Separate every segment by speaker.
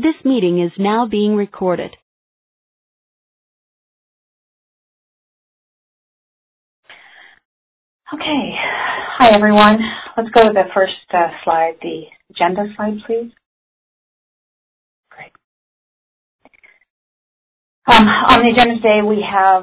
Speaker 1: This meeting is now being recorded.
Speaker 2: Okay. Hi, everyone. Let's go to the first slide, the agenda slide, please. Great. On the agenda today, we have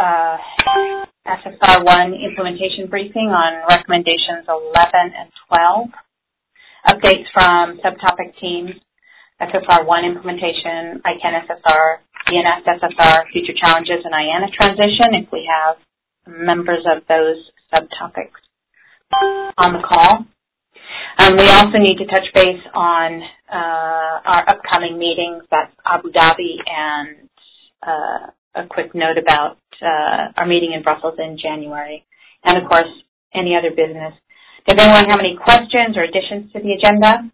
Speaker 2: SSR1 implementation briefing on recommendations 11 and 12, updates from subtopic teams, SSR1 implementation, ICANN SSR, DNS SSR, future challenges, and IANA transition, if we have members of those subtopics on the call. We also need to touch base on our upcoming meetings. That's Abu Dhabi, and a quick note about our meeting in Brussels in January. And, of course, any other business. Does anyone have any questions or additions to the agenda?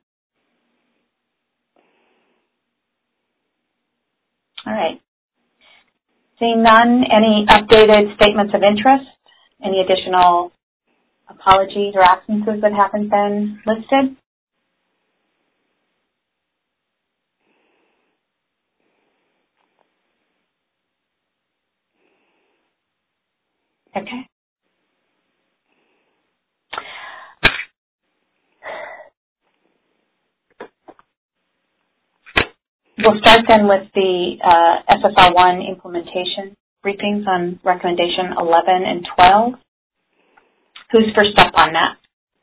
Speaker 2: All right. Seeing none, any updated statements of interest? Any additional apologies or absences that haven't been listed? Okay. We'll start then with the SSR1 implementation briefings on recommendation 11 and 12. Who's first up on that?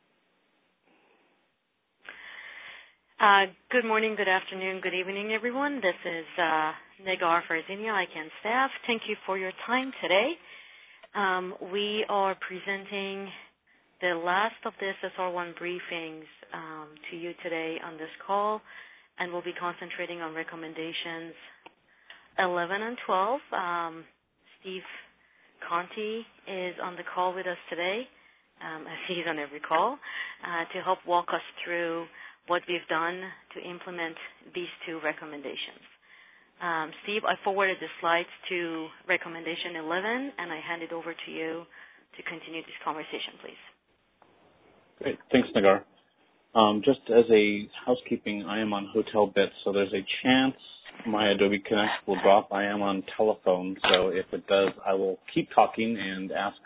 Speaker 3: Good morning, good afternoon, good evening, everyone. This is Negar Farzinia, ICANN staff. Thank you for your time today. We are presenting the last of the SSR1 briefings to you today on this call, and we'll be concentrating on recommendations 11 and 12. Steve Conti is on the call with us today, as he's on every call, to help walk us through what we've done to implement these two recommendations. Steve, I forwarded the slides to recommendation 11, and I hand it over to you to continue this conversation, please.
Speaker 4: Great. Thanks, Nagar. Just as a housekeeping, I am on HotelBit, so there's a chance my Adobe Connect will drop. I am on telephone, so if it does, I will keep talking and ask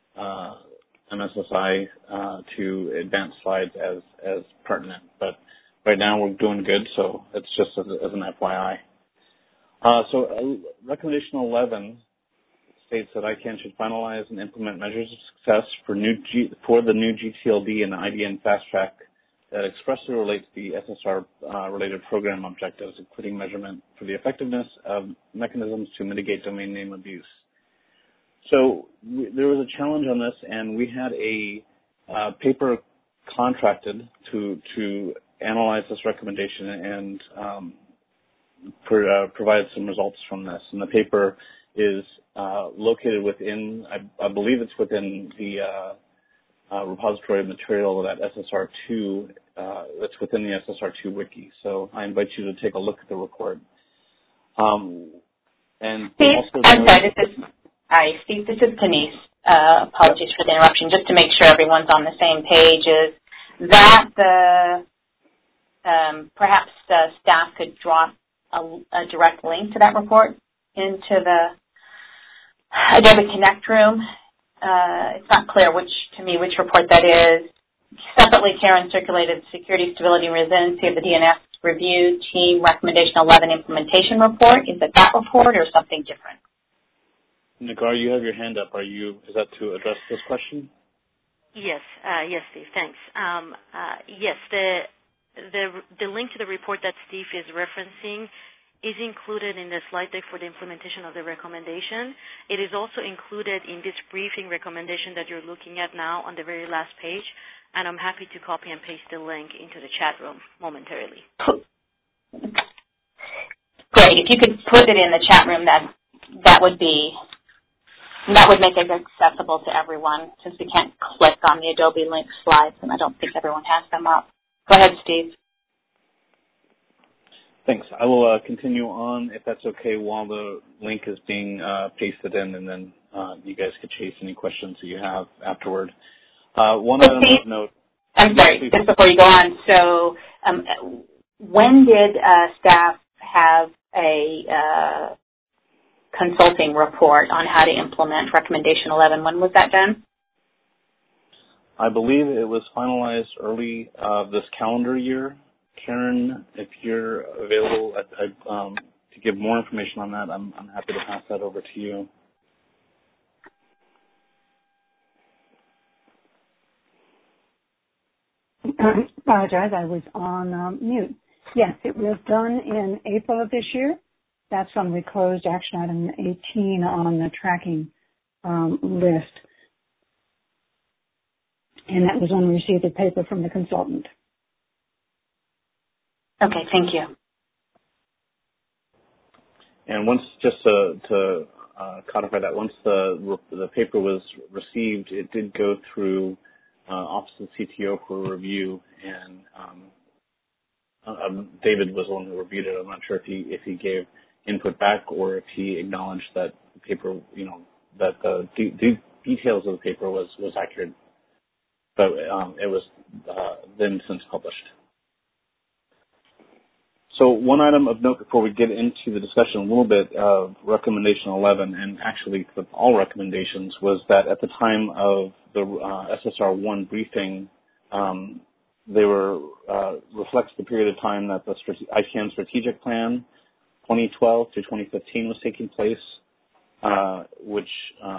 Speaker 4: MSSI to advance slides as pertinent. But right now we're doing good, so it's just as an FYI. So recommendation 11 states that ICANN should finalize and implement measures of success for the new GTLD and IDN Fast Track that expressly relate to the SSR-related program objectives, including measurement for the effectiveness of mechanisms to mitigate domain name abuse. So there was a challenge on this, and we had a paper contracted to analyze this recommendation and provide some results from this. And the paper is located within, I believe it's within the repository of material that SSR2, that's within the SSR2 wiki. So I invite you to take a look at the report. And
Speaker 2: Steve, I'm sorry, Steve, this is Denise. Apologies for the interruption. Just to make sure everyone's on the same page, is that perhaps staff could drop a direct link to that report into the Adobe Connect room? It's not clear which report that is. Separately, Karen circulated Security, Stability, and Resiliency of the DNS Review Team Recommendation 11 Implementation Report. Is it that report or something different?
Speaker 4: Nagar, you have your hand up. Is that to address this question?
Speaker 3: Yes, Steve, thanks. Yes, the link to the report that Steve is referencing is included in the slide deck for the implementation of the recommendation. It is also included in this briefing recommendation that you're looking at now on the very last page, and I'm happy to copy and paste the link into the chat room momentarily.
Speaker 2: Great. If you could put it in the chat room, that would make it accessible to everyone, since we can't click on the Adobe link slides, and I don't think everyone has them up. Go ahead, Steve.
Speaker 4: Thanks. I will continue on, if that's okay, while the link is being pasted in, and then you guys could chase any questions that you have afterward. One other note.
Speaker 2: I'm sorry, just before you go on. So when did staff have a consulting report on how to implement Recommendation 11. When was that done?
Speaker 4: I believe it was finalized early this calendar year. Karen, if you're available to give more information on that, I'm happy to pass that over to you.
Speaker 5: I apologize, I was on mute. Yes, it was done in April of this year. That's when we closed action item 18 on the tracking list. And that was when we received the paper from the consultant.
Speaker 2: Okay, thank you.
Speaker 4: And once, just to codify that, once the paper was received, it did go through Office of the CTO for review, and David was the one who reviewed it. I'm not sure if he gave input back or if he acknowledged that the paper, that the details of the paper was accurate, but it was then since published. So one item of note before we get into the discussion a little bit of Recommendation 11, and actually with all recommendations, was that at the time of the SSR1 briefing, they were reflects the period of time that the ICANN strategic plan 2012 to 2015 was taking place, which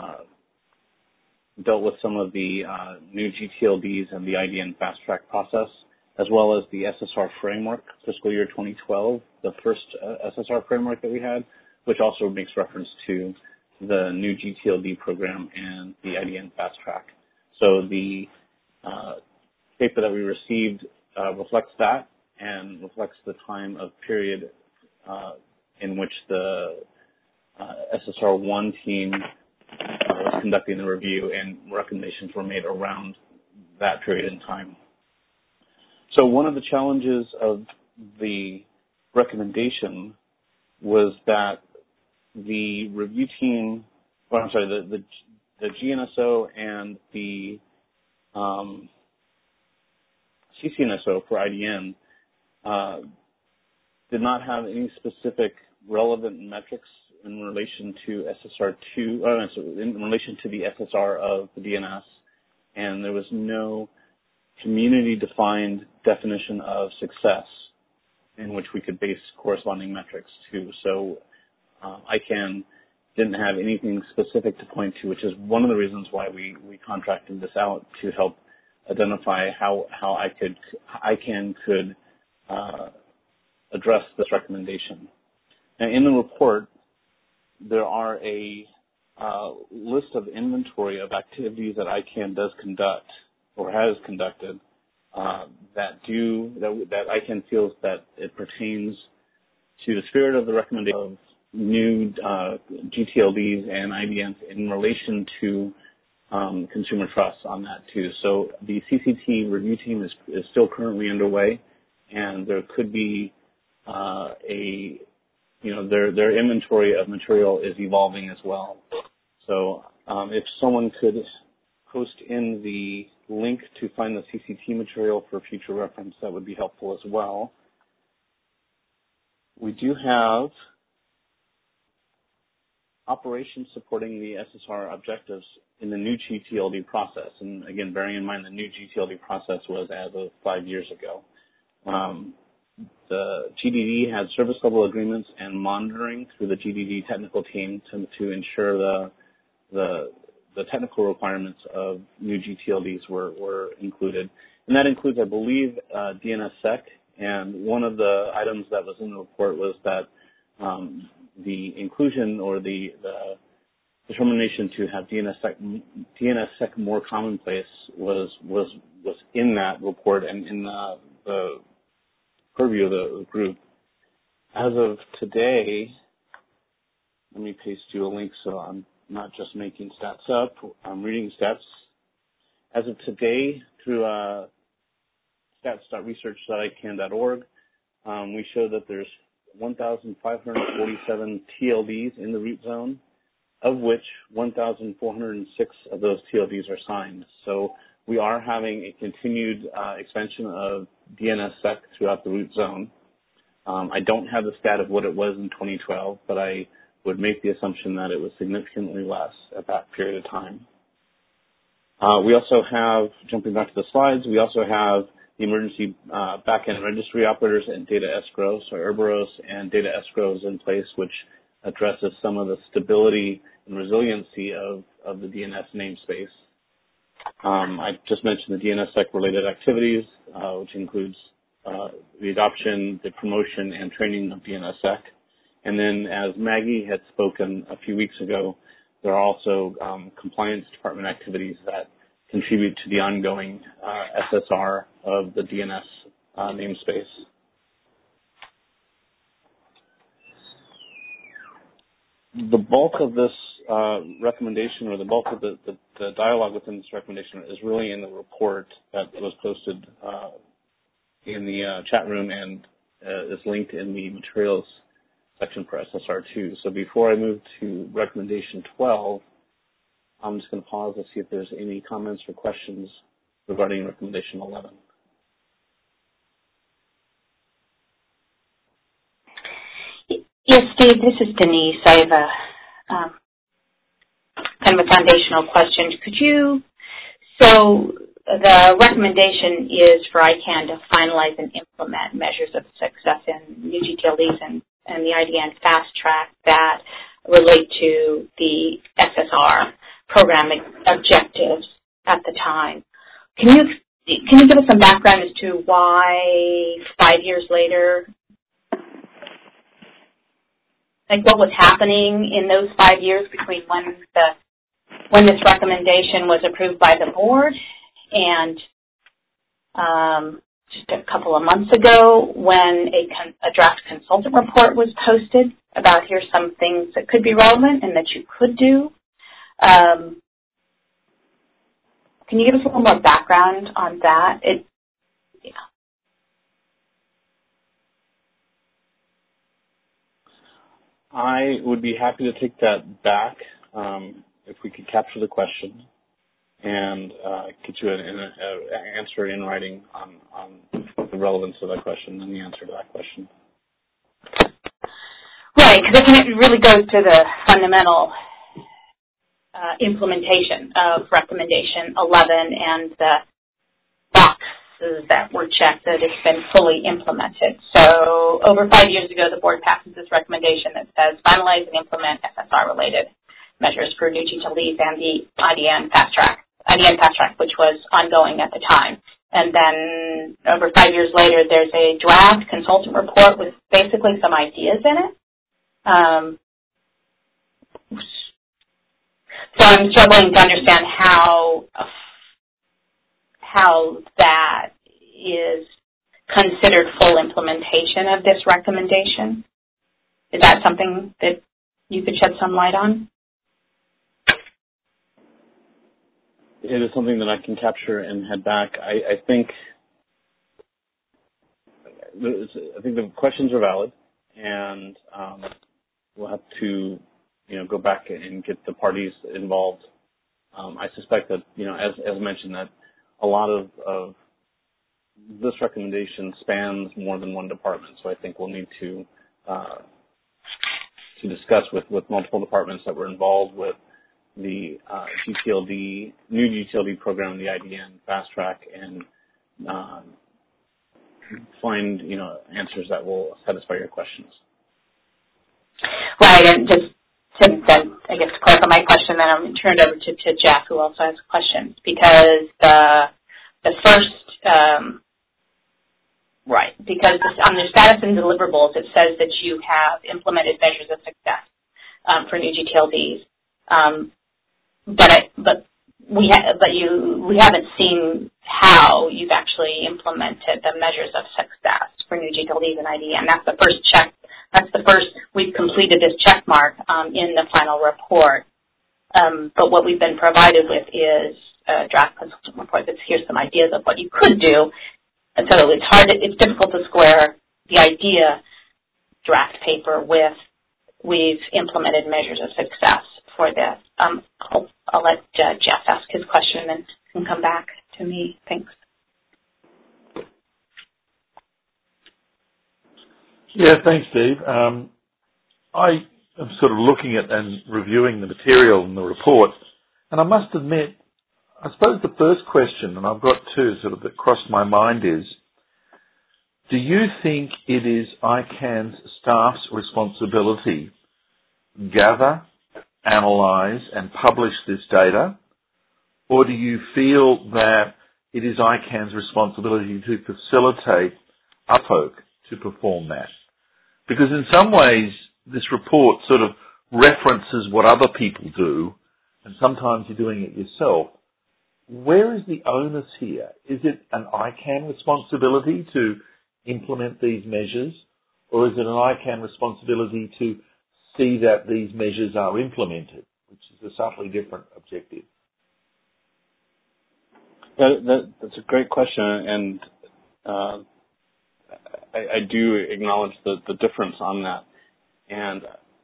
Speaker 4: dealt with some of the new GTLDs and the IDN fast track process, as well as the SSR framework, fiscal year 2012, the first SSR framework that we had, which also makes reference to the new GTLD program and the IDN fast track. So the paper that we received reflects that and reflects the time of period in which the SSR1 team was conducting the review, and recommendations were made around that period in time. So one of the challenges of the recommendation was that the review team, the GNSO and the CCNSO for IDN did not have any specific relevant metrics in relation to SSR2, in relation to the SSR of the DNS, and there was no community-defined definition of success in which we could base corresponding metrics to. So ICANN didn't have anything specific to point to, which is one of the reasons why we contracted this out, to help identify how ICANN could address this recommendation. Now, in the report, there are a list of inventory of activities that ICANN does conduct or has conducted that ICANN feels that it pertains to the spirit of the recommendation of new GTLDs and IDNs in relation to consumer trust on that too. So the CCT review team is still currently underway, and there could be their inventory of material is evolving as well. So if someone could post in the link to find the CCT material for future reference, that would be helpful as well. We do have operations supporting the SSR objectives in the new GTLD process. And again, bearing in mind the new GTLD process was as of 5 years ago. The GDD had service level agreements and monitoring through the GDD technical team to ensure the technical requirements of new GTLDs were included. And that includes, I believe, DNSSEC. And one of the items that was in the report was that the inclusion or the determination to have DNSSEC more commonplace was in that report and in the purview of the group. As of today, let me paste you a link so I'm not just making stats up. I'm reading stats. As of today, through stats.research.icann.org, we show that there's 1,547 TLDs in the root zone, of which 1,406 of those TLDs are signed. So we are having a continued expansion of DNSSEC throughout the root zone. I don't have the stat of what it was in 2012, but I would make the assumption that it was significantly less at that period of time. We also have, jumping back to the slides, we also have the emergency back-end registry operators and data escrow, so Kerberos and data escrow is in place, which addresses some of the stability and resiliency of the DNS namespace. I just mentioned the DNSSEC-related activities, which includes the adoption, the promotion, and training of DNSSEC. And then, as Maggie had spoken a few weeks ago, there are also compliance department activities that contribute to the ongoing SSR of the DNS namespace. The bulk of this recommendation, or the bulk of the dialogue within this recommendation, is really in the report that was posted in the chat room and is linked in the materials section for SSR2. So before I move to recommendation 12, I'm just going to pause to see if there's any comments or questions regarding recommendation 11.
Speaker 2: Yes, Steve, this is Denise. I have a kind of a foundational question. So the recommendation is for ICANN to finalize and implement measures of success in new GTLDs and the IDN fast track that relate to the SSR program objectives at the time. Can you give us some background as to why 5 years later, like what was happening in those 5 years between when this recommendation was approved by the board and just a couple of months ago when a draft consultant report was posted about here's some things that could be relevant and that you could do. Can you give us a little more background on that?
Speaker 4: I would be happy to take that back if we could capture the question and get you an answer in writing on the relevance of that question and the answer to that question.
Speaker 2: Right, because it really goes to the fundamental implementation of recommendation 11 and the boxes that were checked that it's been fully implemented. So over 5 years ago, the board passes this recommendation that says finalize and implement SSR-related measures for new GTLDs and the IDN fast track, which was ongoing at the time. And then over 5 years later, there's a draft consultant report with basically some ideas in it. So I'm struggling to understand how that is considered full implementation of this recommendation. Is that something that you could shed some light on?
Speaker 4: It is something that I can capture and head back. I think the questions are valid, and we'll have to go back and get the parties involved. I suspect that as mentioned, that a lot of this recommendation spans more than one department. So I think we'll need to discuss with multiple departments that were involved with the GTLD, new GTLD program, the IDN fast track, and find answers that will satisfy your questions.
Speaker 2: Right, and just I guess to clarify my question, then I'm going to turn it over to Jeff, who also has questions, because the first because on the status and deliverables, it says that you have implemented measures of success for new GTLDs. But we haven't seen how you've actually implemented the measures of success for new GTLDs and IDN. That's the first check. We've completed this check mark in the final report. But what we've been provided with is a draft consultant report that here's some ideas of what you could do. And so it's difficult to square the idea draft paper with we've implemented measures of success for this. I'll let Jeff ask his question and can come back to me. Thanks.
Speaker 6: Yeah, thanks, Steve. I am sort of looking at and reviewing the material and the report, and I must admit, I suppose the first question, and I've got two sort of that crossed my mind is, do you think it is ICANN's staff's responsibility to gather, analyse and publish this data, or do you feel that it is ICANN's responsibility to facilitate UPOC to perform that? Because in some ways, this report sort of references what other people do, and sometimes you're doing it yourself. Where is the onus here? Is it an ICANN responsibility to implement these measures, or is it an ICANN responsibility to see that these measures are implemented, which is a subtly different objective?
Speaker 4: That's a great question, and I do acknowledge the difference on that. And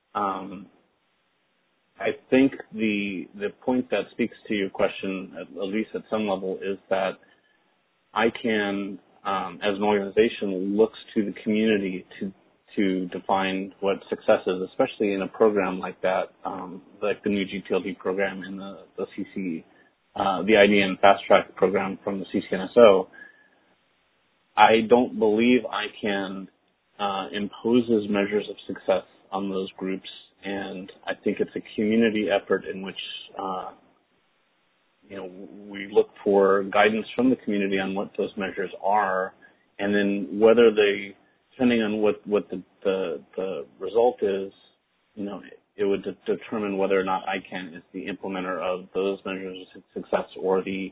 Speaker 4: I think the point that speaks to your question, at least at some level, is that ICANN, as an organization, looks to the community to define what success is, especially in a program like that, like the new GTLD program and the CC, the IDN Fast Track program from the CCNSO. I don't believe ICANN imposes measures of success on those groups, and I think it's a community effort in which we look for guidance from the community on what those measures are, and then whether they, depending on what the result is, it would determine whether or not ICANN is the implementer of those measures of success or the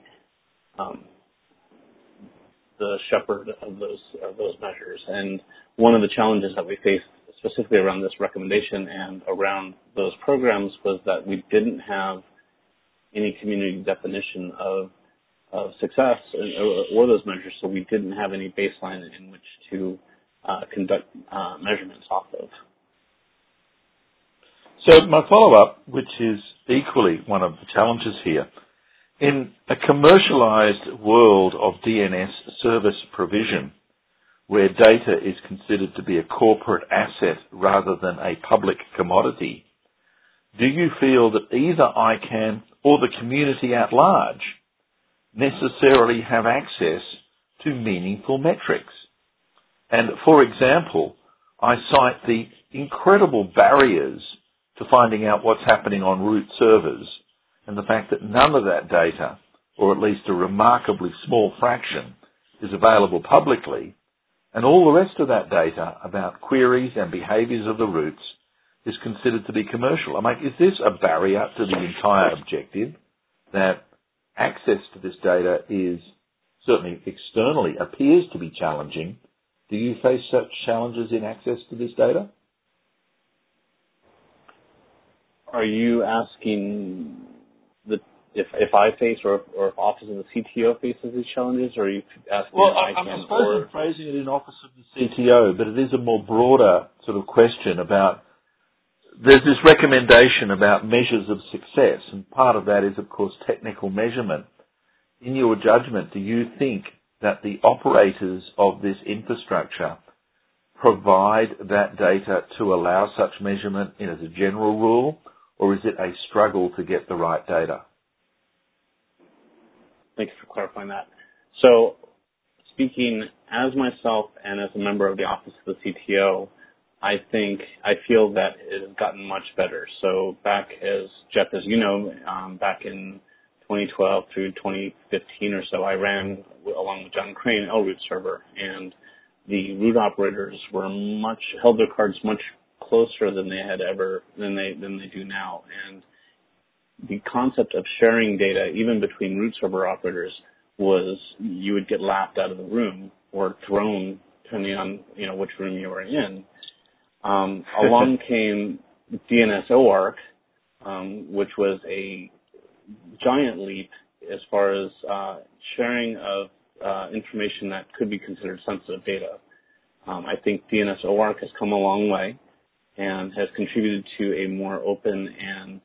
Speaker 4: shepherd of those measures. And one of the challenges that we faced specifically around this recommendation and around those programs was that we didn't have any community definition of success or those measures, so we didn't have any baseline in which to conduct measurements off of.
Speaker 6: So my follow-up, which is equally one of the challenges here, in a commercialized world of DNS service provision, where data is considered to be a corporate asset rather than a public commodity, do you feel that either ICANN or the community at large necessarily have access to meaningful metrics? And for example, I cite the incredible barriers to finding out what's happening on root servers and the fact that none of that data, or at least a remarkably small fraction, is available publicly, and all the rest of that data about queries and behaviors of the roots is considered to be commercial. I'm like, is this a barrier to the entire objective, that access to this data is certainly externally appears to be challenging? Do you face such challenges in access to this data?
Speaker 4: Are you asking if I face or if Office of the CTO faces these challenges, or are you asking
Speaker 6: Well,
Speaker 4: if
Speaker 6: I suppose I'm phrasing it in Office of the CTO, but it is a more broader sort of question about, there's this recommendation about measures of success, and part of that is, of course, technical measurement. In your judgment, do you think that the operators of this infrastructure provide that data to allow such measurement as a general rule, or is it a struggle to get the right data?
Speaker 4: Thank you for clarifying that. So, speaking as myself and as a member of the Office of the CTO, I feel that it has gotten much better. So back, as Jeff, as you know, back in 2012 through 2015 or so, I ran, along with John Crane, LRoot server, and the root operators held their cards much closer than they do now. And the concept of sharing data, even between root server operators, was you would get laughed out of the room or thrown, depending on which room you were in. Along came DNSOARC, which was a giant leap as far as sharing of information that could be considered sensitive data. I think DNSOARC has come a long way and has contributed to a more open and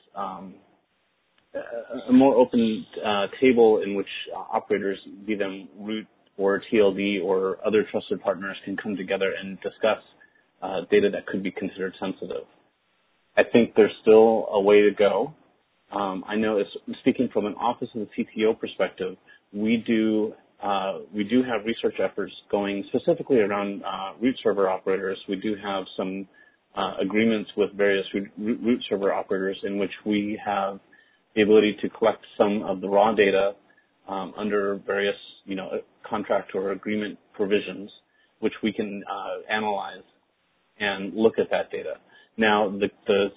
Speaker 4: table in which operators, be them root or TLD or other trusted partners, can come together and discuss data that could be considered sensitive. I think there's still a way to go. I know, speaking from an Office of the CTO perspective, we do have research efforts going specifically around root server operators. We do have some agreements with various root server operators in which we have the ability to collect some of the raw data under various, contract or agreement provisions, which we can analyze and look at that data. Now, the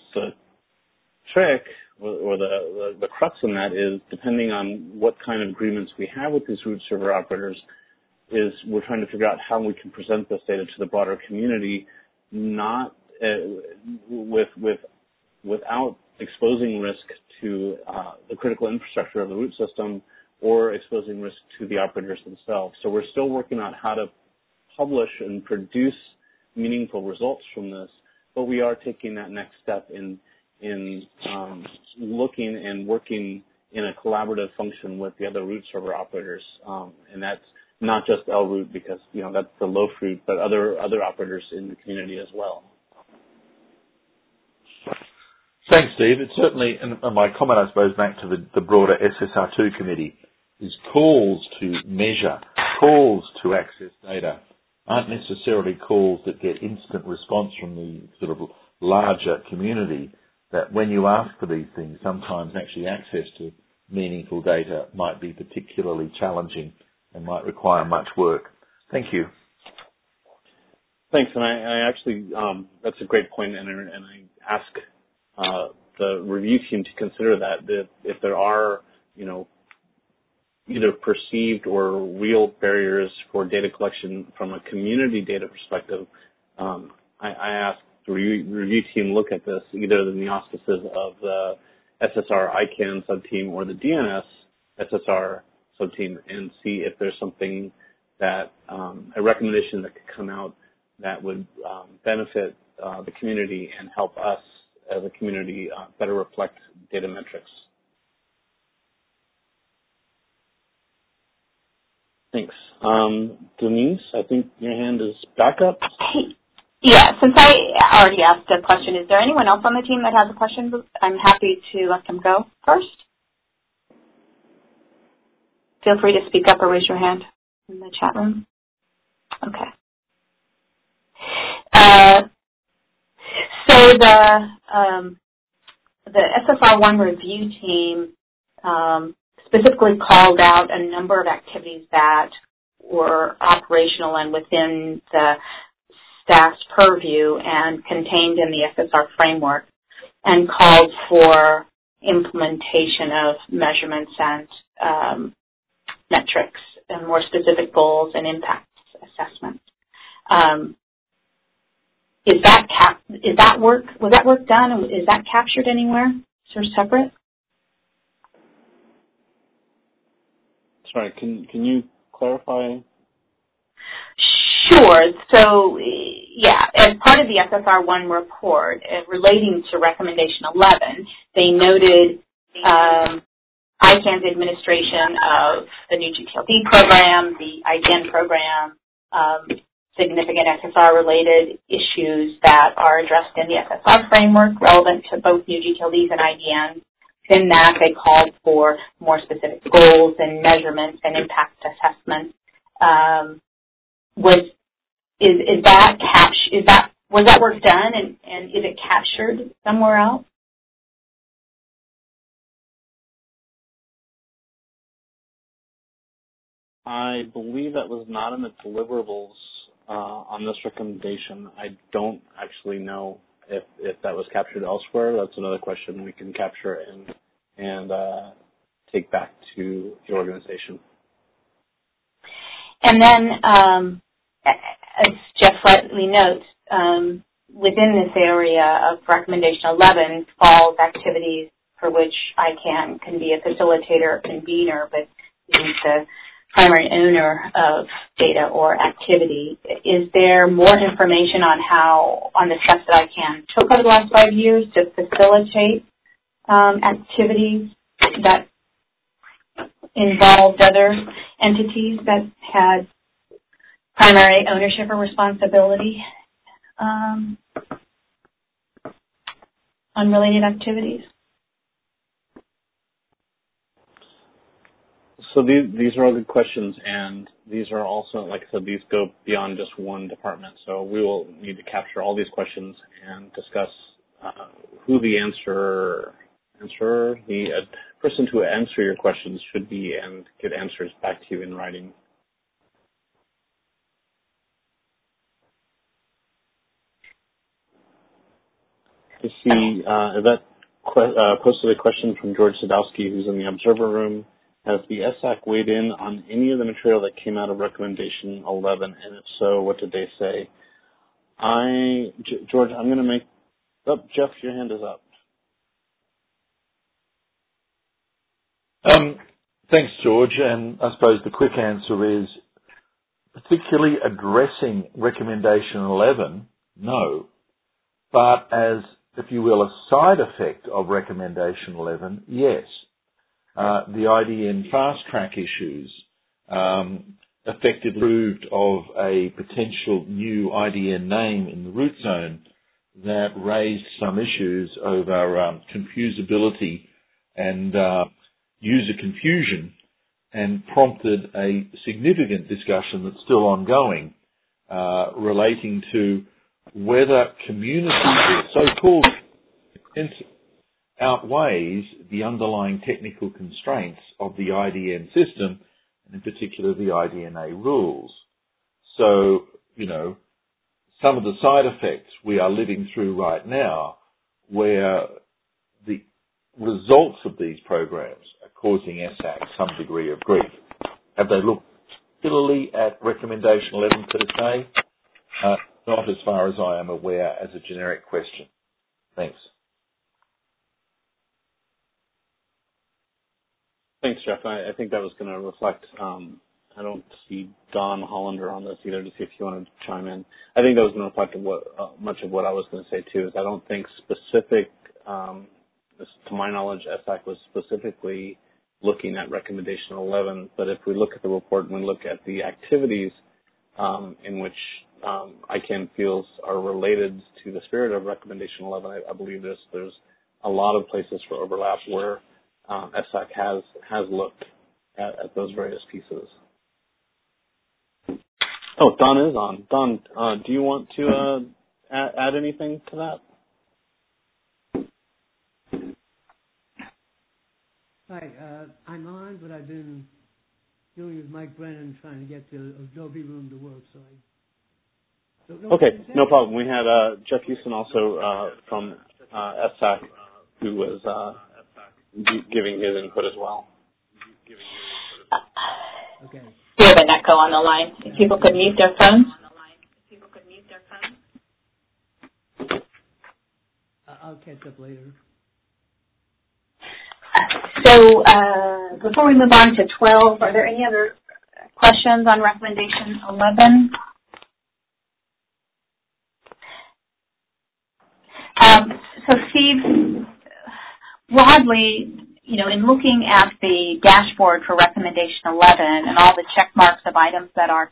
Speaker 4: trick or the crux in that is, depending on what kind of agreements we have with these root server operators, is we're trying to figure out how we can present this data to the broader community, not without exposing risk to the critical infrastructure of the root system or exposing risk to the operators themselves. So we're still working on how to publish and produce meaningful results from this, but we are taking that next step in looking and working in a collaborative function with the other root server operators, and that's not just LRoot, because that's the low fruit, but other operators in the community as well.
Speaker 6: Thanks, Steve. It's certainly, and my comment, I suppose, back to the broader SSR2 committee, is calls to measure, calls to access data aren't necessarily calls that get instant response from the sort of larger community, that when you ask for these things, sometimes actually access to meaningful data might be particularly challenging and might require much work. Thank you.
Speaker 4: Thanks, and I actually, that's a great point, and I ask the review team to consider that if there are, either perceived or real barriers for data collection from a community data perspective, I ask the review team look at this either in the auspices of the SSR ICANN subteam or the DNS SSR subteam and see if there's something that, a recommendation that could come out that would benefit the community and help us as a community better reflect data metrics. Thanks. Denise, I think your hand is back up.
Speaker 2: Yeah, since I already asked a question, is there anyone else on the team that has a question? I'm happy to let them go first. Feel free to speak up or raise your hand in the chat room. Okay. So the SSR1 review team specifically called out a number of activities that were operational and within the staff's purview and contained in the SSR framework, and called for implementation of measurements and metrics and more specific goals and impact assessments. Was that work done, and is that captured anywhere? Sort of separate?
Speaker 4: Sorry, can you clarify?
Speaker 2: Sure. So, yeah, as part of the SSR1 report relating to Recommendation 11, they noted ICANN's administration of the new GTLD program, the IGN program, significant SSR-related issues that are addressed in the SSR framework relevant to both new GTLDs and IGN. In that, they called for more specific goals and measurements and impact assessments. Was that work done, and is it captured somewhere else?
Speaker 4: I believe that was not in the deliverables on this recommendation. I don't actually know if that was captured elsewhere. That's another question we can capture and take back to the organization.
Speaker 2: And then, as Jeff rightly notes, within this area of Recommendation 11 falls activities for which ICANN can be a facilitator or convener, but is the primary owner of data or activity. Is there more information on the steps that ICANN took over the last 5 years to facilitate activities that involved other entities that had primary ownership or responsibility unrelated activities.
Speaker 4: So these are all good questions, and these are also, like I said, these go beyond just one department. So we will need to capture all these questions and discuss who the the person to answer your questions should be, and get answers back to you in writing. You see that posted a question from George Sadowski, who's in the observer room. Has the SAC weighed in on any of the material that came out of Recommendation 11? And if so, what did they say? George, I'm going to make... Oh, Jeff, your hand is up.
Speaker 6: Thanks, George. And I suppose the quick answer is, particularly addressing Recommendation 11, no. But as, if you will, a side effect of Recommendation 11, yes. The IDN fast-track issues effectively proved of a potential new IDN name in the root zone that raised some issues over confusability and user confusion, and prompted a significant discussion that's still ongoing relating to whether community or so-called consensus outweighs the underlying technical constraints of the IDN system, and in particular the IDNA rules. So, some of the side effects we are living through right now, where the results of these programs are causing SAC some degree of grief. Have they looked particularly at Recommendation 11 per se? Not as far as I am aware, as a generic question. Thanks.
Speaker 4: Thanks, Jeff. I think that was going to reflect, I don't see Don Hollander on this either, to see if you want to chime in. I think that was going to reflect much of what I was going to say, too, is I don't think specific, to my knowledge, SAC was specifically looking at Recommendation 11, but if we look at the report and we look at the activities in which ICANN feels are related to the spirit of Recommendation 11, I believe there's a lot of places for overlap where SAC has looked at those various pieces. Oh, Don is on. Don, do you want to add anything to that?
Speaker 7: Hi, I'm on, but I've been dealing with Mike Brennan trying to get the Adobe Room to work, so I don't know.
Speaker 4: Okay, no problem. We had Jeff Houston also from SAC, who was giving his input as well.
Speaker 7: Okay.
Speaker 2: We have an echo on the line. If people could mute their phones.
Speaker 7: I'll catch up later.
Speaker 2: So before we move on to 12, are there any other questions on Recommendation 11? So Steve, broadly, in looking at the dashboard for Recommendation 11 and all the check marks of items that are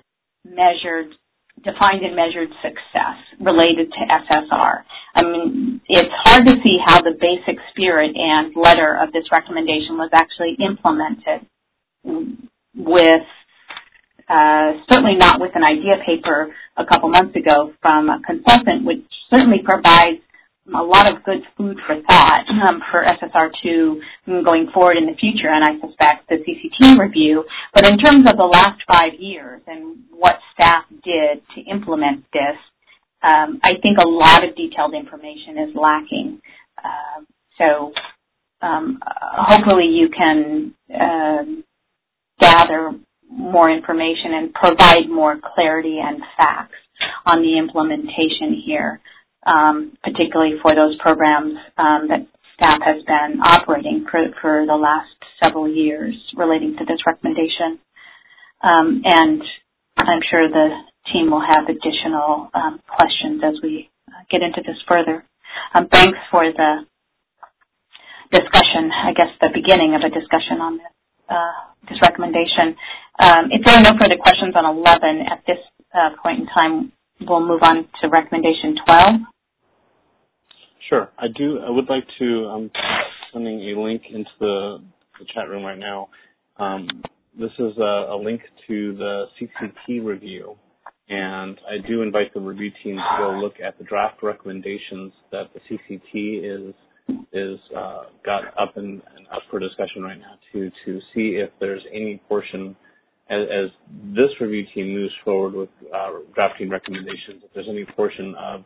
Speaker 2: defined and measured success related to SSR, I mean, it's hard to see how the basic spirit and letter of this recommendation was actually implemented with, certainly not with an idea paper a couple months ago from a consultant, which certainly provides a lot of good food for thought for SSR2 going forward in the future, and I suspect the CCT review. But in terms of the last 5 years and what staff did to implement this, I think a lot of detailed information is lacking. So hopefully you can gather more information and provide more clarity and facts on the implementation here. Particularly for those programs that staff has been operating for the last several years relating to this recommendation. And I'm sure the team will have additional questions as we get into this further. Thanks for the discussion, I guess the beginning of a discussion on this recommendation. If there are no further questions on 11 at this point in time, we'll move on to recommendation 12.
Speaker 4: Sure. I would like to, I'm sending a link into the chat room right now. This is a link to the CCT review, and I do invite the review team to go look at the draft recommendations that the CCT is got up and up for discussion right now to see if there's any portion as this review team moves forward with drafting recommendations, if there's any portion of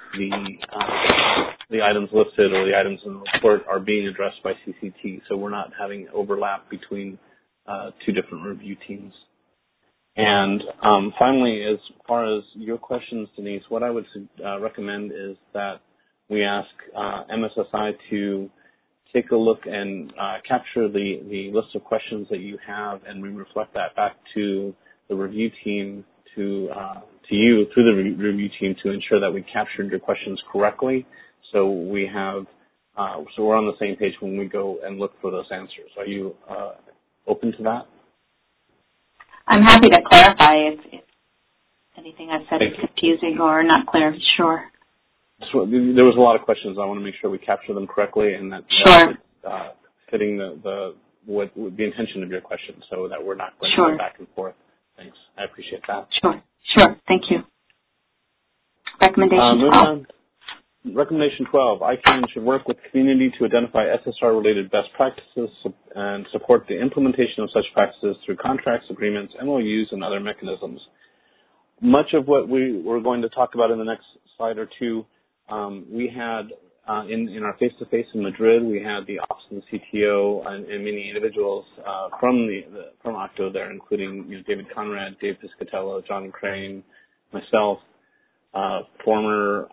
Speaker 4: the items listed or the items in the report are being addressed by CCT, so we're not having overlap between two different review teams. And finally, as far as your questions, Denise, what I would recommend is that we ask MSSI to take a look and capture the list of questions that you have, and we reflect that back to the review team, to you through the review team, to ensure that we captured your questions correctly. So we have, so we're on the same page when we go and look for those answers. Are you open to that?
Speaker 2: I'm happy to clarify if anything I've said is confusing or not clear. Sure.
Speaker 4: So there was a lot of questions. I want to make sure we capture them correctly and that
Speaker 2: sure.
Speaker 4: fitting the intention of your question, so that we're not going
Speaker 2: sure.
Speaker 4: back and forth. Thanks. I appreciate that.
Speaker 2: Sure. Thank you. Recommendation 12.
Speaker 4: Recommendation 12. ICANN should work with the community to identify SSR-related best practices and support the implementation of such practices through contracts, agreements, MOUs, and other mechanisms. Much of what we're going to talk about in the next slide or two, we had in our face-to-face in Madrid, we had the office of the CTO and many individuals from Octo there, including David Conrad, Dave Piscatello, John Crane, myself, former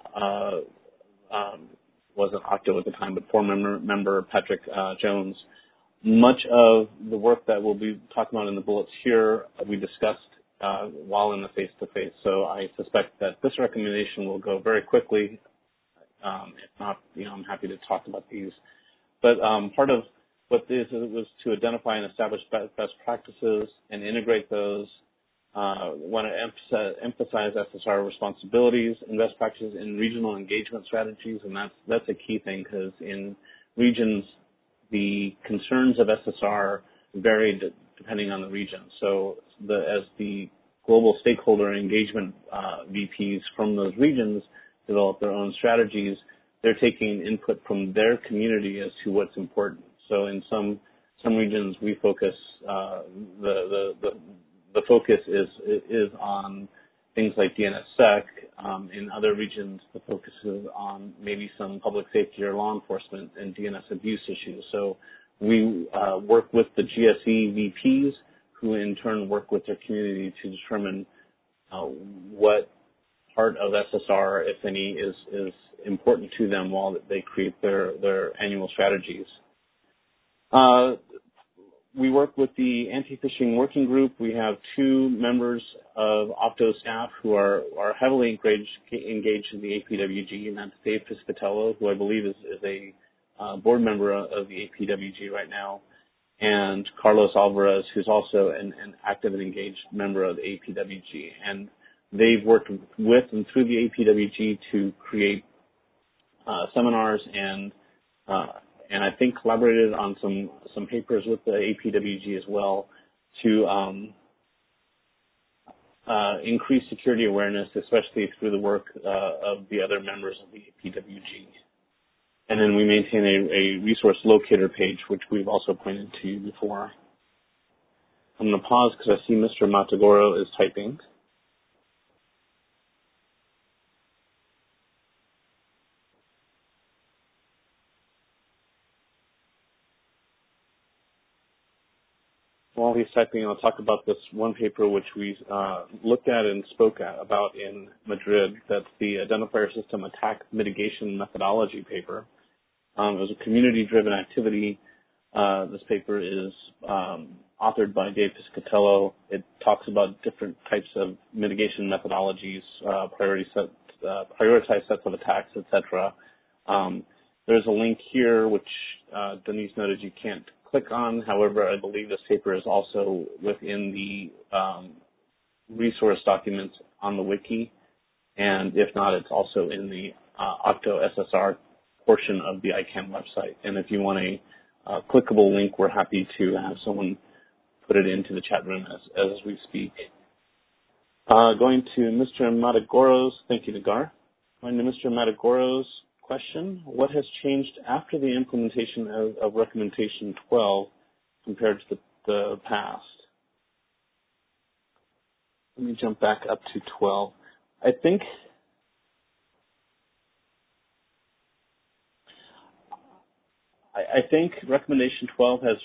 Speaker 4: wasn't Octo at the time, but former member Patrick Jones. Much of the work that we'll be talking about in the bullets here, we discussed while in the face-to-face. So I suspect that this recommendation will go very quickly. If not, I'm happy to talk about these. But part of what this was to identify and establish best practices and integrate those. Want to emphasize SSR responsibilities and best practices in regional engagement strategies, and that's a key thing, because in regions the concerns of SSR vary depending on the region. So as the global stakeholder engagement VPs from those regions develop their own strategies, they're taking input from their community as to what's important. So in some regions we focus the focus is on things like DNSSEC. In other regions, the focus is on maybe some public safety or law enforcement and DNS abuse issues. So we work with the GSE VPs, who in turn work with their community to determine what part of SSR, if any, is important to them while they create their annual strategies. We work with the anti-phishing working group. We have 2 members of Octo staff who are heavily engaged in the APWG, and that's Dave Piscatello, who I believe is a board member of the APWG right now, and Carlos Alvarez, who's also an active and engaged member of the APWG. And they've worked with and through the APWG to create seminars and I think collaborated on some papers with the APWG as well to increase security awareness, especially through the work of the other members of the APWG. And then we maintain a resource locator page, which we've also pointed to before. I'm going to pause because I see Mr. Matagoro is typing. While he's typing, I'll talk about this one paper which we looked at and spoke about in Madrid. That's the Identifier System Attack Mitigation Methodology paper. It was a community-driven activity. This paper is authored by Dave Piscatello. It talks about different types of mitigation methodologies, prioritized sets of attacks, etc. There's a link here which Denise noted you can't click on. However, I believe this paper is also within the resource documents on the wiki, and if not, it's also in the Octo SSR portion of the ICANN website. And if you want a clickable link, we're happy to have someone put it into the chat room as we speak. Going to Mr. Matagoros, thank you, Nagar. Going to Mr. Matagoros' question, what has changed after the implementation of Recommendation 12 compared to the past? Let me jump back up to 12. I think Recommendation 12 has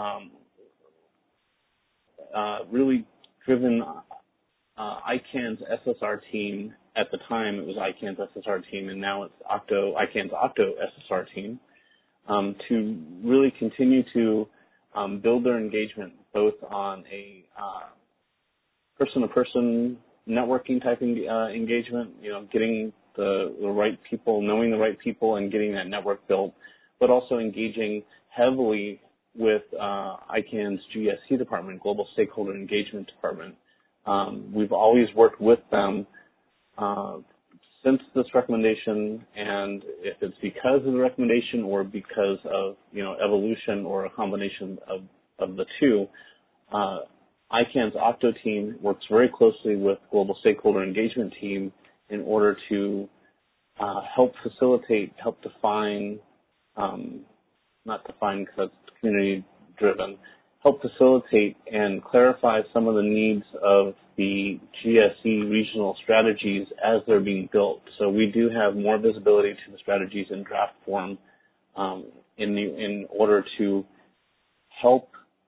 Speaker 4: really driven ICANN's SSR team. At the time, it was ICANN's SSR team, and now it's ICANN's Octo SSR team, to really continue to build their engagement, both on a person-to-person networking type engagement, getting the right people, knowing the right people, and getting that network built, but also engaging heavily with ICANN's GSC department, Global Stakeholder Engagement Department. We've always worked with them since this recommendation, and if it's because of the recommendation or because of evolution or a combination of the two, ICANN's Octo team works very closely with Global Stakeholder Engagement team in order to help facilitate, help define, not define because it's community driven, help facilitate and clarify some of the needs of the GSE regional strategies as they're being built. So we do have more visibility to the strategies in draft form in order to help.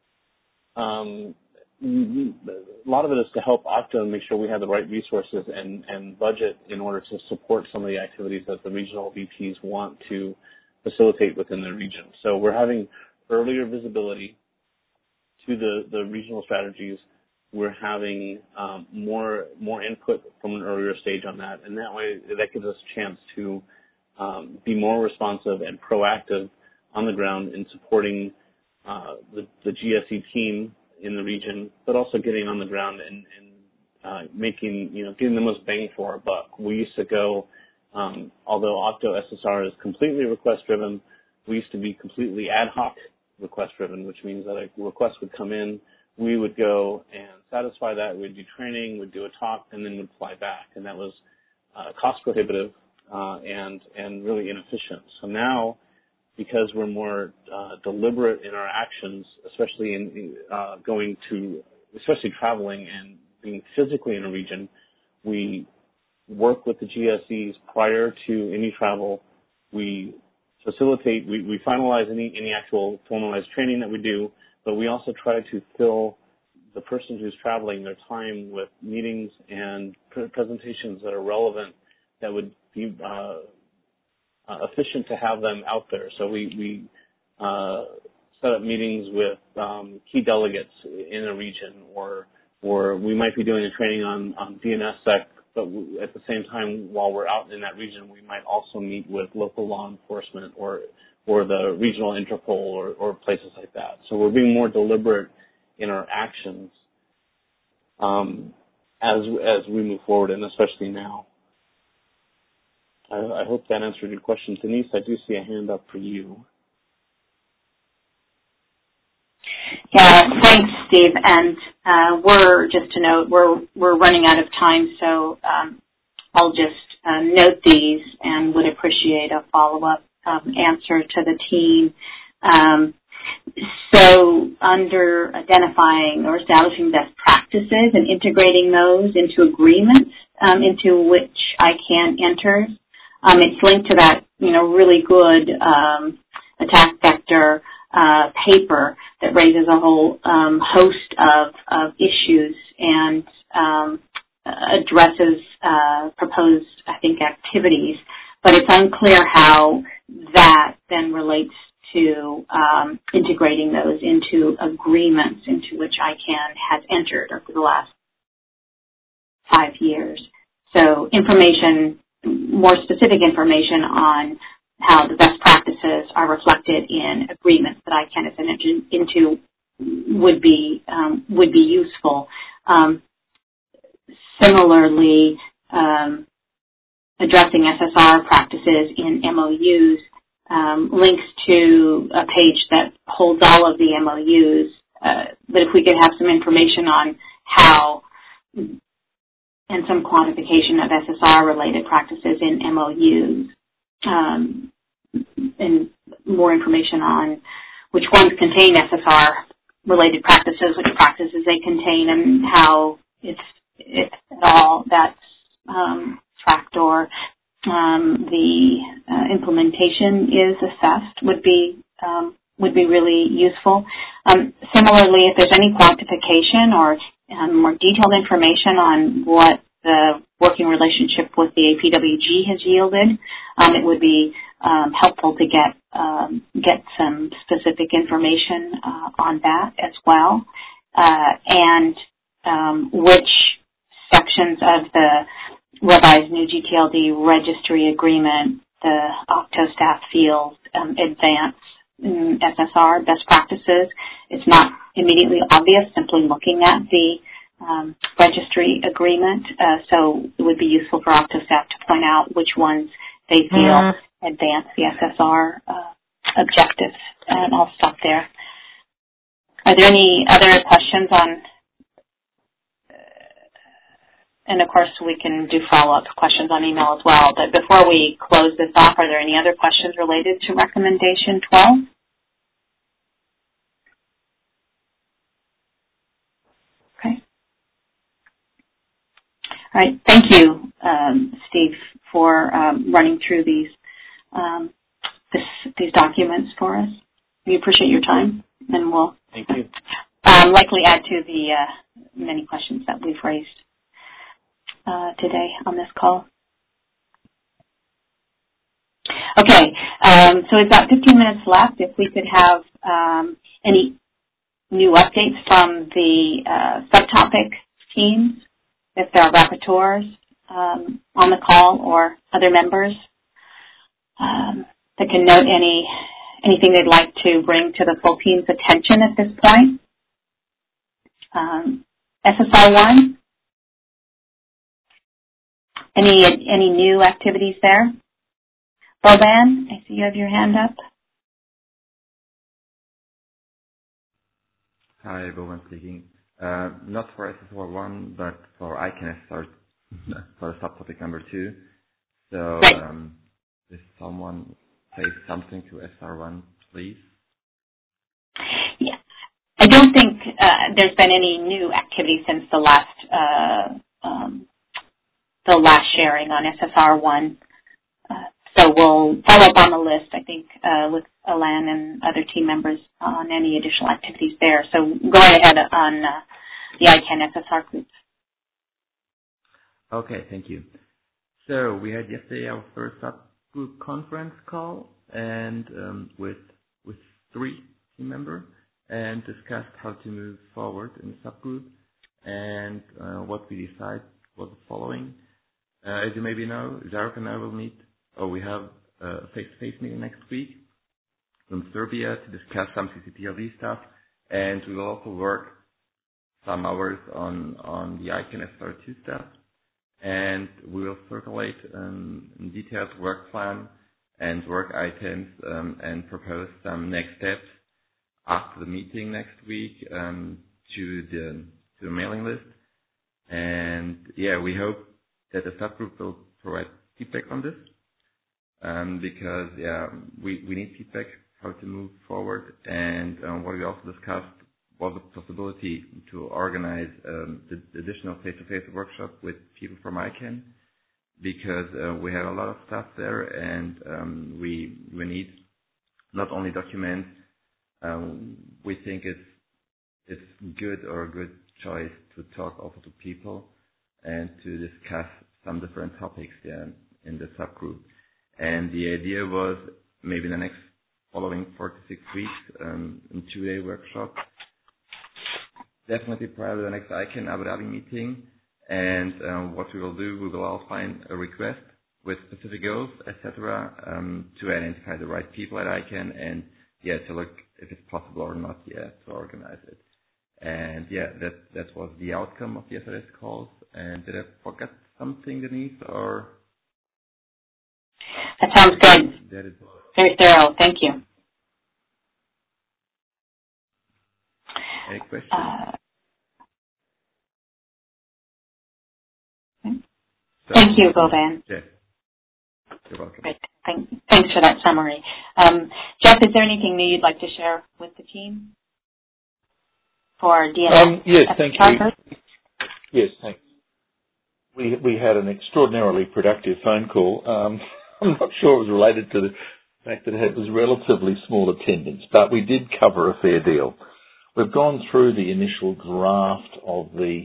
Speaker 4: A lot of it is to help Octo make sure we have the right resources and budget in order to support some of the activities that the regional VPs want to facilitate within their region. So we're having earlier visibility to the regional strategies. We're having more input from an earlier stage on that, and that way that gives us a chance to be more responsive and proactive on the ground in supporting the GSE team in the region, but also getting on the ground and getting the most bang for our buck. We used to go, although Octo SSR is completely request driven, we used to be completely ad hoc request driven, which means that a request would come in, we would go and satisfy that, we'd do training, we'd do a talk, and then we'd fly back. And that was cost prohibitive and really inefficient. So now, because we're more deliberate in our actions, especially in especially traveling and being physically in a region, we work with the GSEs prior to any travel. We facilitate, we finalize any actual formalized training that we do, but we also try to fill the person who's traveling their time with meetings and presentations that are relevant, that would be efficient to have them out there. So we set up meetings with key delegates in a region, or we might be doing a training on DNSSEC, but at the same time, while we're out in that region, we might also meet with local law enforcement or the regional Interpol or places like that. So we're being more deliberate in our actions as we move forward, and especially now. I hope that answered your question. Denise, I do see a hand up for you.
Speaker 2: Yeah, thanks, Steve. And just to note, we're running out of time, so I'll just note these and would appreciate a follow-up answer to the team. So under identifying or establishing best practices and integrating those into agreements into which ICANN enters, it's linked to that, really good attack vector paper that raises a whole host of issues and addresses proposed, I think, activities. But it's unclear how that then relates to integrating those into agreements into which ICANN has entered over the last 5 years. So more specific information on how the best practices are reflected in agreements that ICANN has entered into would be useful. Similarly, addressing SSR practices in MOUs links to a page that holds all of the MOUs. But if we could have some information on how and some quantification of SSR-related practices in MOUs, and more information on which ones contain SSR-related practices, which practices they contain, and how, if at all, that's tracked or the implementation is assessed would be really useful. Similarly, if there's any quantification or more detailed information on what the working relationship with the APWG has yielded, it would be helpful to get some specific information on that as well, and which sections of the revised new GTLD registry agreement the OCTO staff feels advance SSR best practices. It's not immediately obvious simply looking at the registry agreement, so it would be useful for OCTO staff to point out which ones they feel advance the SSR objectives. And I'll stop there. Are there any other questions on? And of course, we can do follow-up questions on email as well. But before we close this off, are there any other questions related to recommendation 12? Okay. All right. Thank you, Steve, for running through these documents for us. We appreciate your time, and we'll
Speaker 4: Thank you.
Speaker 2: likely add to the many questions that we've raised today on this call. Okay, so we've got 15 minutes left. If we could have any new updates from the subtopic teams, if there are rapporteurs on the call or other members that can note anything they'd like to bring to the full team's attention at this point. SSR1? Any new activities there? Boban, I see you have your hand up.
Speaker 8: Hi, Boban speaking. Not for SSR1, but for ICANN SSR, for subtopic number 2. So, if someone say something to SSR1, please.
Speaker 2: Yeah, I don't think there's been any new activity since the last sharing on SSR1. So we'll follow up on the list, I think, with Alan and other team members on any additional activities there. So go right ahead on the ICANN SSR groups.
Speaker 8: Okay, thank you. So we had yesterday our first subgroup conference call and with 3 team members and discussed how to move forward in the subgroup, and what we decided was the following. As you maybe know, Zarek and I will meet, or we have a face-to-face meeting next week in Serbia to discuss some CCTLD stuff, and we will also work some hours on the ICANN SSR2 stuff, and we will circulate detailed work plan and work items and propose some next steps after the meeting next week to the mailing list. And yeah, we hope that the subgroup will provide feedback on this, because we need feedback how to move forward. And what we also discussed was the possibility to organize the additional face-to-face workshop with people from ICANN, because we have a lot of stuff there, and we need not only documents. We think it's good or a good choice to talk also to people and to discuss some different topics in the subgroup. And the idea was maybe the next following 4 to 6 weeks, in 2-day workshop, definitely prior to the next ICANN Abu Dhabi meeting. And what we will do, we will all find a request with specific goals, etc., to identify the right people at ICANN and to look if it's possible or not to organize it. And that was the outcome of yesterday's calls. And did I forget something, Denise, or?
Speaker 2: That sounds good.
Speaker 8: That is
Speaker 2: Very thorough. Thank you.
Speaker 8: any questions?
Speaker 2: Thank you, Govan.
Speaker 8: Jeff, you're welcome.
Speaker 2: Great. Thanks for that summary. Jeff, is there anything new you'd like to share with the team for DNS?
Speaker 6: Yes, thank you. Yes, thanks. We had an extraordinarily productive phone call. I'm not sure it was related to the fact that it was relatively small attendance, but we did cover a fair deal. We've gone through the initial draft of the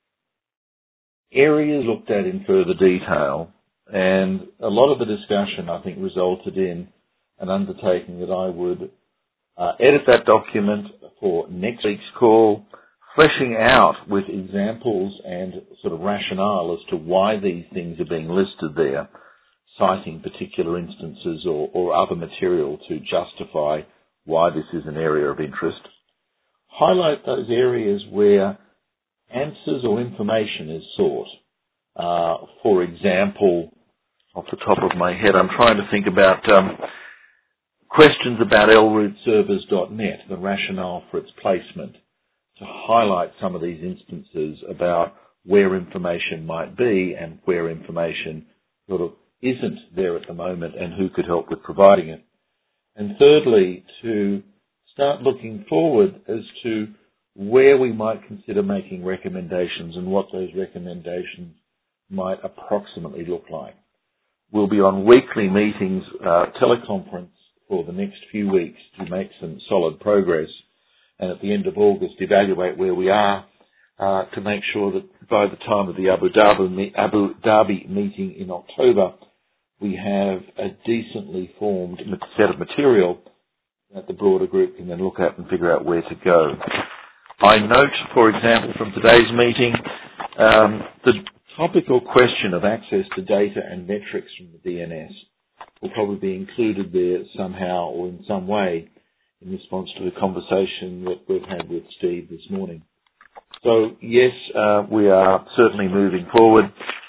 Speaker 6: areas looked at in further detail, and a lot of the discussion, I think, resulted in an undertaking that I would edit that document for next week's call, fleshing out with examples and sort of rationale as to why these things are being listed there, citing particular instances or other material to justify why this is an area of interest. Highlight those areas where answers or information is sought. For example, off the top of my head, I'm trying to think about questions about lrootservers.net, the rationale for its placement, to highlight some of these instances about where information might be and where information sort of isn't there at the moment and who could help with providing it. And thirdly, to start looking forward as to where we might consider making recommendations and what those recommendations might approximately look like. We'll be on weekly meetings, teleconference for the next few weeks to make some solid progress, and at the end of August evaluate where we are to make sure that by the time of the Abu Dhabi meeting in October, we have a decently formed set of material that the broader group can then look at and figure out where to go. I note, for example, from today's meeting, the topical question of access to data and metrics from the DNS will probably be included there somehow or in some way in response to the conversation that we've had with Steve this morning. So, yes, we are certainly moving forward.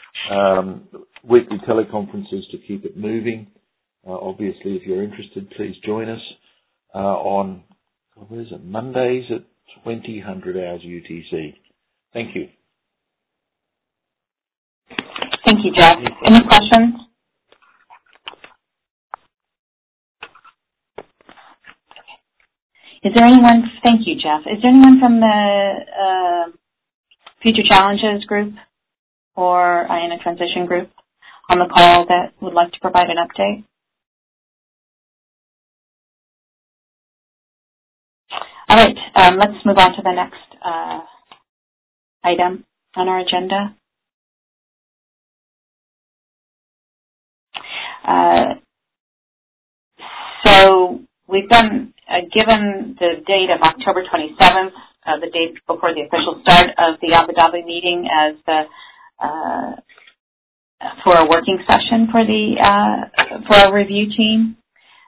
Speaker 6: Weekly teleconferences to keep it moving. Obviously, if you're interested, please join us on, what is it, Mondays at 2000 hours UTC. Thank you.
Speaker 2: Thank you, Jeff. Any questions? Is there anyone, thank you, Jeff. Is there anyone from the Future Challenges group or IANA Transition group on the call that would like to provide an update? All right, let's move on to the next item on our agenda. So we've done, given the date of October 27th, the date before the official start of the Abu Dhabi meeting, as the for a working session for our review team.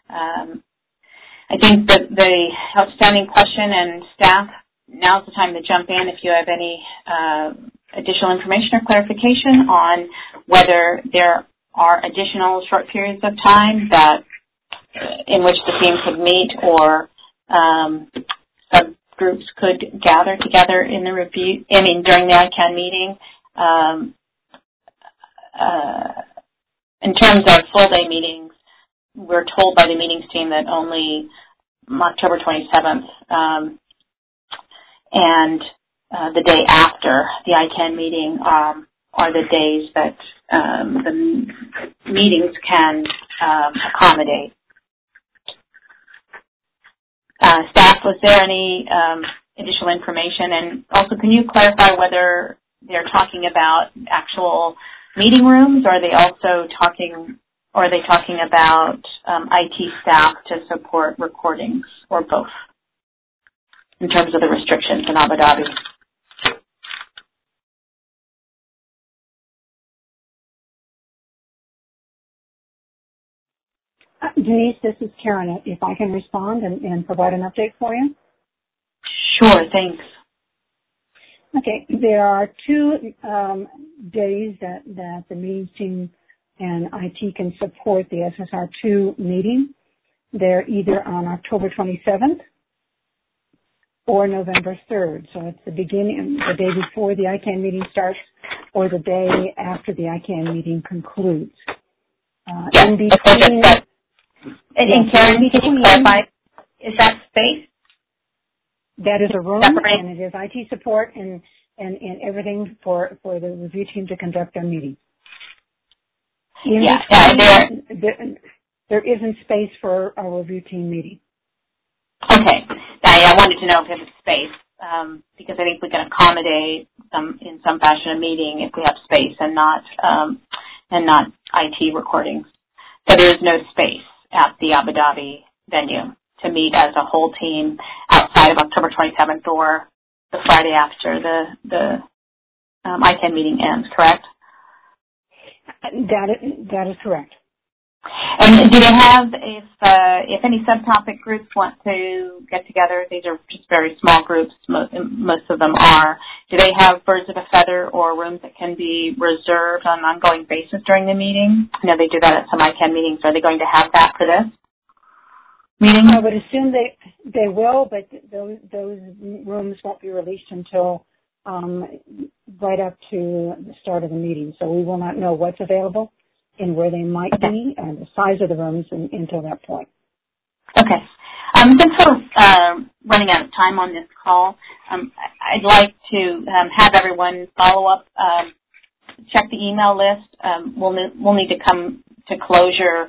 Speaker 2: I think that the outstanding question, and staff, now's the time to jump in if you have any additional information or clarification on whether there are additional short periods of time that in which the team could meet or subgroups could gather together in the review, during the ICANN meeting. In terms of full-day meetings, we're told by the meetings team that only October 27th and the day after the ICANN meeting are the days that the meetings can accommodate. Staff, was there any additional information? And also, can you clarify whether they're talking about actual meeting rooms, or are they also talking about IT staff to support recordings, or both, in terms of the restrictions in Abu Dhabi?
Speaker 5: Denise, this is Karen. If I can respond and provide an update for you?
Speaker 2: Sure, thanks.
Speaker 5: Okay, there are 2 days that the meetings team and IT can support the SSR2 meeting. They're either on October 27th or November 3rd. So it's the beginning, the day before the ICANN meeting starts or the day after the ICANN meeting concludes. In between...
Speaker 2: And Karen, can you clarify, is that space?
Speaker 5: That is a room,
Speaker 2: Separate.
Speaker 5: and it is IT support and everything for the review team to conduct their meeting. There isn't space for a review team meeting.
Speaker 2: Okay. I wanted to know if there was space, because I think we can accommodate in some fashion a meeting if we have space and not IT recordings. So there is no space at the Abu Dhabi venue to meet as a whole team outside of October 27th or the Friday after the ICANN meeting ends, correct?
Speaker 5: That is correct.
Speaker 2: And do they have, if any subtopic groups want to get together, these are just very small groups, most of them are, do they have birds of a feather or rooms that can be reserved on an ongoing basis during the meeting? I know they do that at some ICANN meetings. Are they going to have that for this meeting?
Speaker 5: I would assume they will, but those rooms won't be released until right up to the start of the meeting. So we will not know what's available and where they might be and the size of the rooms until that point.
Speaker 2: Okay. Since we're running out of time on this call, I'd like to have everyone follow up, check the email list. We'll need to come to closure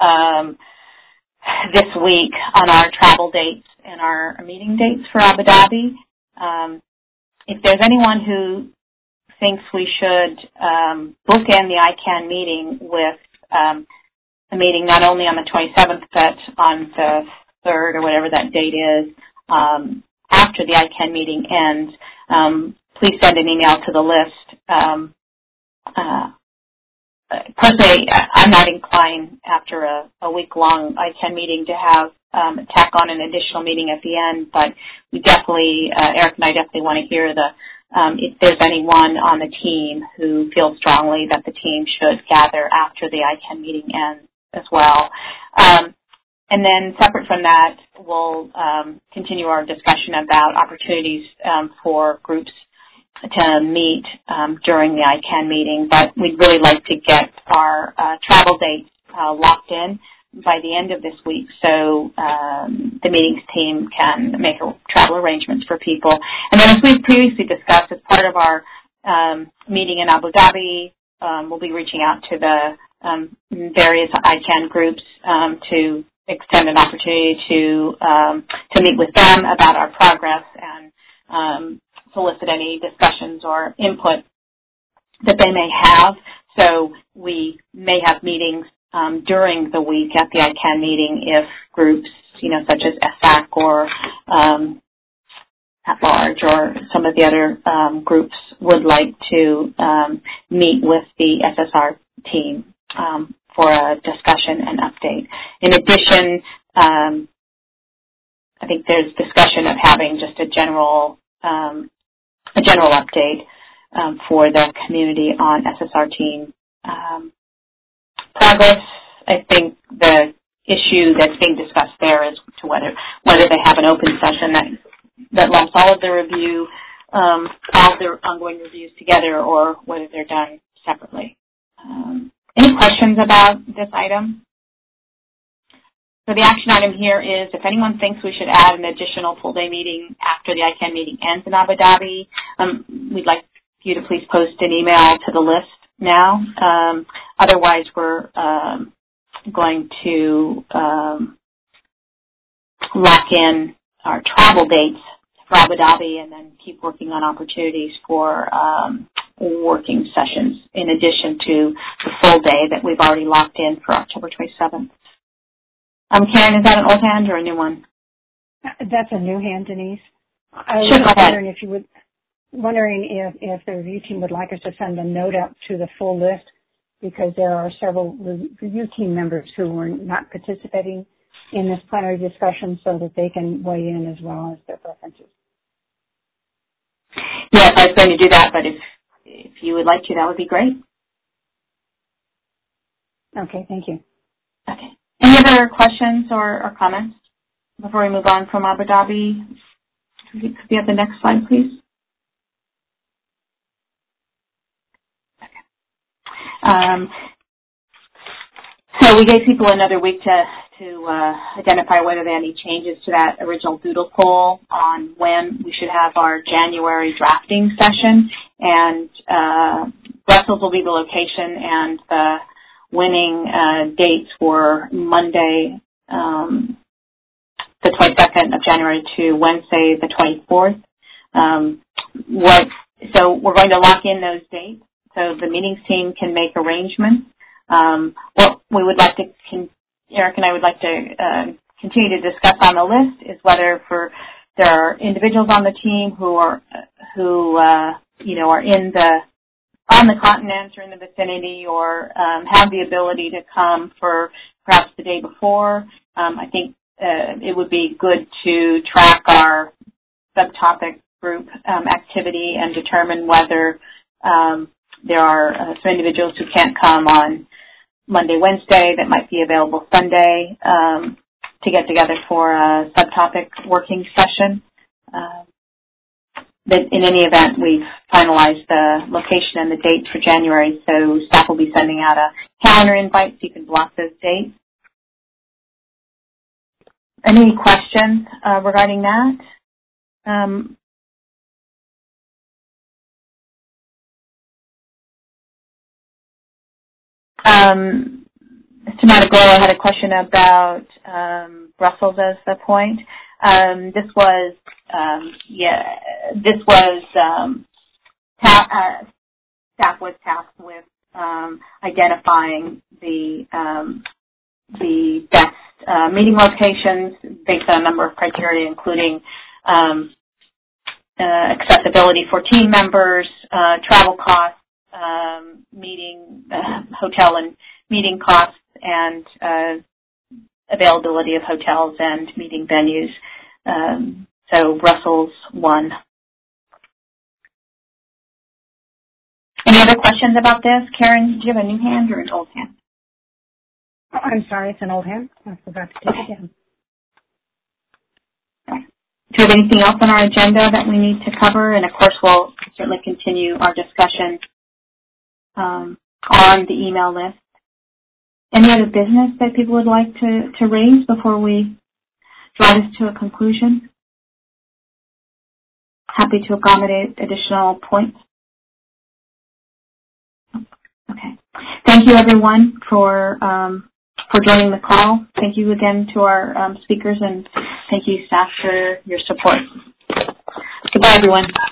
Speaker 2: this week on our travel dates and our meeting dates for Abu Dhabi. If there's anyone who thinks we should bookend the ICANN meeting with a meeting not only on the 27th but on the 3rd or whatever that date is after the ICANN meeting ends, please send an email to the list. Personally, I'm not inclined after a week-long ICANN meeting to have tack on an additional meeting at the end, but we definitely, Eric and I definitely want to hear if there's anyone on the team who feels strongly that the team should gather after the ICANN meeting ends as well. And then separate from that, we'll continue our discussion about opportunities for groups to meet during the ICANN meeting, but we'd really like to get our travel dates locked in by the end of this week so the meetings team can make travel arrangements for people. And then as we've previously discussed, as part of our meeting in Abu Dhabi, we'll be reaching out to the various ICANN groups to extend an opportunity to meet with them about our progress and solicit any discussions or input that they may have. So we may have meetings during the week at the ICANN meeting if groups, such as ESAC or at large or some of the other groups would like to meet with the SSR team for a discussion and update. In addition, I think there's discussion of having just a general update for the community on SSR team progress. I think the issue that's being discussed there is to whether they have an open session that lumps all of their review, all of their ongoing reviews together, or whether they're done separately. Any questions about this item? So the action item here is if anyone thinks we should add an additional full-day meeting after the ICANN meeting ends in Abu Dhabi, we'd like you to please post an email to the list now. Otherwise, we're going to lock in our travel dates for Abu Dhabi and then keep working on opportunities for working sessions in addition to the full day that we've already locked in for October 27th. Karen, is that an old hand or a new one?
Speaker 5: That's a new hand, Denise. I was wondering if the review team would like us to send a note out to the full list because there are several review team members who were not participating in this plenary discussion so that they can weigh in as well as their preferences.
Speaker 2: Yes, I was going to do that, but if you would like to, that would be great.
Speaker 5: Okay, thank you.
Speaker 2: Okay. Any other questions or comments before we move on from Abu Dhabi? Could we have the next slide, please? Okay. So we gave people another week to identify whether there are any changes to that original doodle poll on when we should have our January drafting session. And Brussels will be the location, and the winning dates were Monday, the 22nd of January to Wednesday, the 24th. So we're going to lock in those dates so the meetings team can make arrangements. What we would like to, Eric and I would like to continue to discuss on the list is whether there are individuals on the team who are on the continent or in the vicinity or have the ability to come for perhaps the day before. I think it would be good to track our subtopic group activity and determine whether there are some individuals who can't come on Monday, Wednesday that might be available Sunday to get together for a subtopic working session. But in any event, we've finalized the location and the dates for January, so staff will be sending out a calendar invite so you can block those dates. Any questions regarding that? Mr. Matagora had a question about Brussels as the point. Staff was tasked with identifying the best meeting locations based on a number of criteria, including accessibility for team members, travel costs, hotel and meeting costs, and availability of hotels and meeting venues. So Brussels won. Any other questions about this? Karen, do you have a new hand or an old hand?
Speaker 5: I'm sorry, it's an old hand. I forgot to take it down.
Speaker 2: Do you have anything else on our agenda that we need to cover? And of course, we'll certainly continue our discussion on the email list. Any other business that people would like to raise before we draw this to a conclusion? Happy to accommodate additional points. Okay. Thank you, everyone, for joining the call. Thank you again to our speakers, and thank you, staff, for your support. Goodbye, everyone.